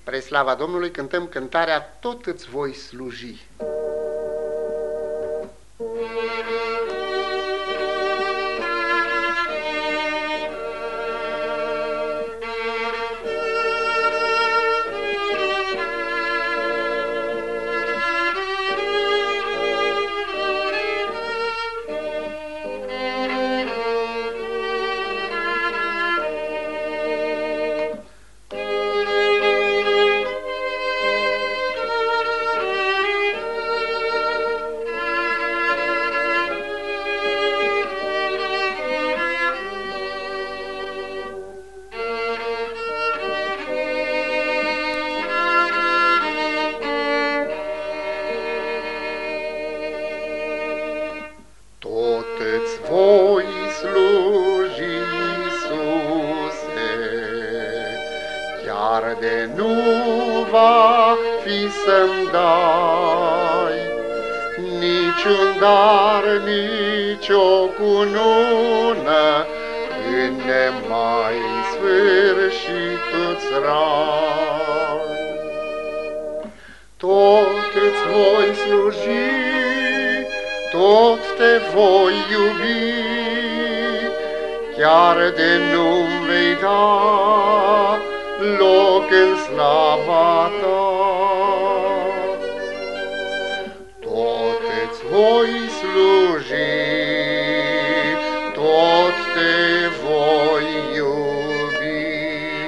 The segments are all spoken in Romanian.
Spre slava Domnului cântăm cântarea Tot îți voi sluji. Tot îți voi sluji, Iisuse, chiar de nu va fi să-mi dai niciun dar, nici-o cunună în nemai sfârșitu-ți rai. Tot îți voi sluji, tot te voi iubi, chiar de nu-mi vei da loc în slava ta. Tot îți voi sluji, tot te voi iubi,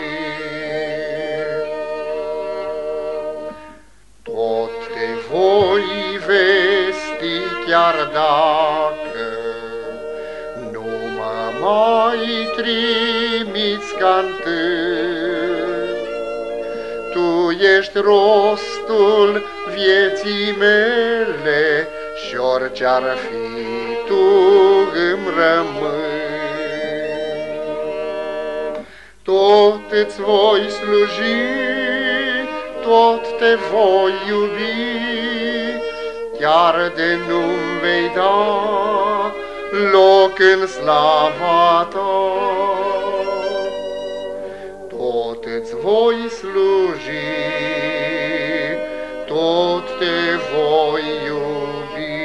tot te voi vesti, chiar dacă nu mă mai trimiți cântând. Tu ești rostul vieții mele și orice-ar fi, tu îmi rămâi. Tot îți voi sluji, tot te voi iubi, chiar de nu-mi vei da loc în slava ta. Tot îți voi sluji, tot te voi iubi.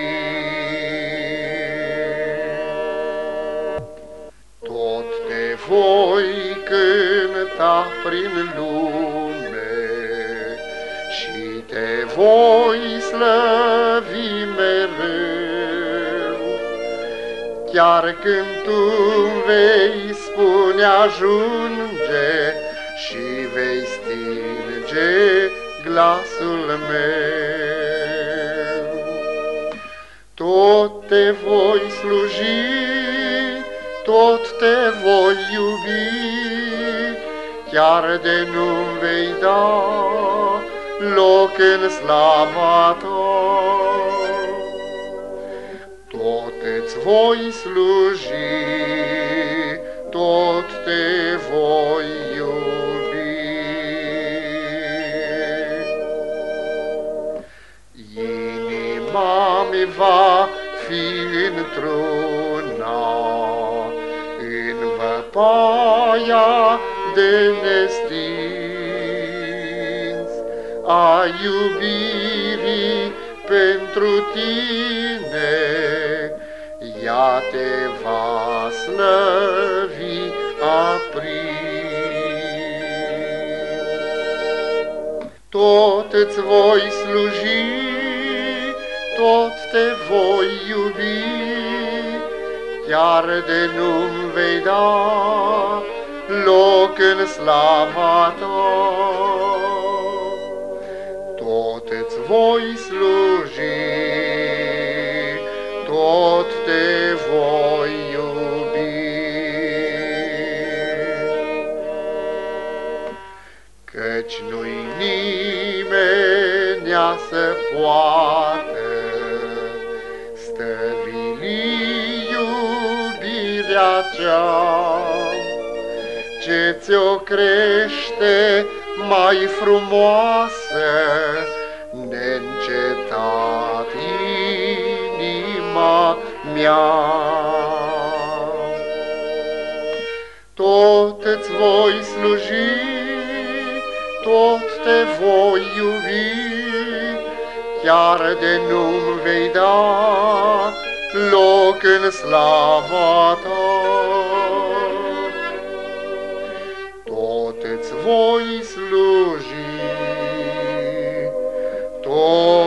Tot te voi cânta prin lume și te voi slăvi mereu, chiar când tu vei spune ajunge și vei stinge glasul meu. Tot te voi sluji, tot te voi iubi, chiar de nu-mi vei da loc în slava ta. Tot îți voi sluji, tot te voi iubi. Inima-mi va fi într-una în văpaia de nestins a iubirii pentru tine. Ea te va slăvi aprins. Tot îți voi sluji, tot te voi iubi, chiar de nu-mi vei da loc în slava ta. Tot îți voi sluji, tot te voi iubi. Căci nu-i nimenea să poată stăvili iubirea cea ce ți-o crește mai frumoasă, neîncetat inima mea. Tot îți voi sluji, tot te voi iubi, chiar de nu-mi vei da loc în slava ta. Tot îți voi sluji, tot